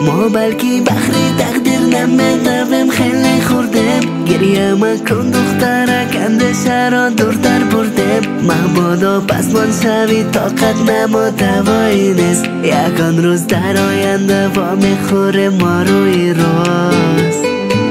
ما بلکی بخری تقدیر نمیدویم خیلی خوردیم گریه مکن دخترک اندشه را دورتر بردیم مبادا پس من شوی طاقت نما دوایی نیست یکان روز در آینده وا میخوره ما روی راست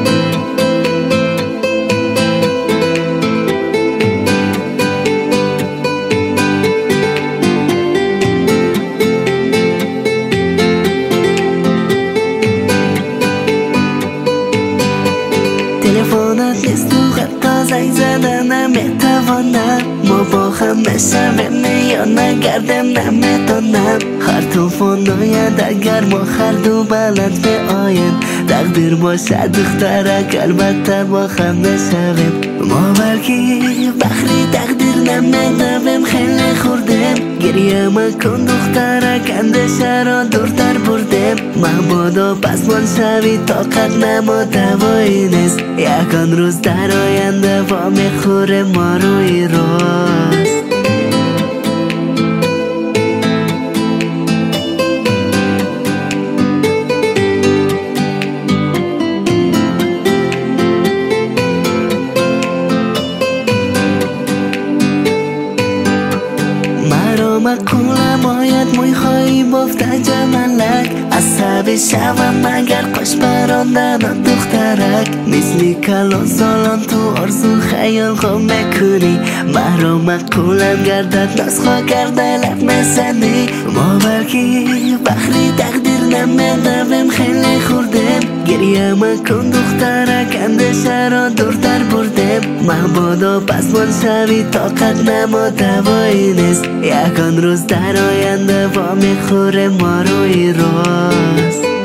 تلفنت نیست تو حتی زنگ زدن نمیتوانم ما با هم نشویم یا نگردم نمیتونم هر توفان آید اگر ما هر دو بلد به آیم تقدیر باشد دخترک البته با هم نشویم ما بلکی بخری تقدیر نمیدویم خیلی خوردیم گریه مکن دخترک اندشه را دورتر بردیم مبادا پس من شوی طاقت نما دوایی نیست یکان روز در آینده وا میخوره ما روی راست مکولم آید موی خواهی بافته جملک عصبی شوم مگر قش براندن دخترک مثلی کلان سالان تو آرزو خیال خواه میکنی مرا مکولم گردد نسخوا کرده لب میسنی ما بلکی بخری تقدیر نمیدویم خیلی خوردیم گریه مکن دخترک اندشه را دورتر بردیم مبادا پس من شوی طاقت نما دوایی نیست یکان روز در آینده وا میخوره ما روی راست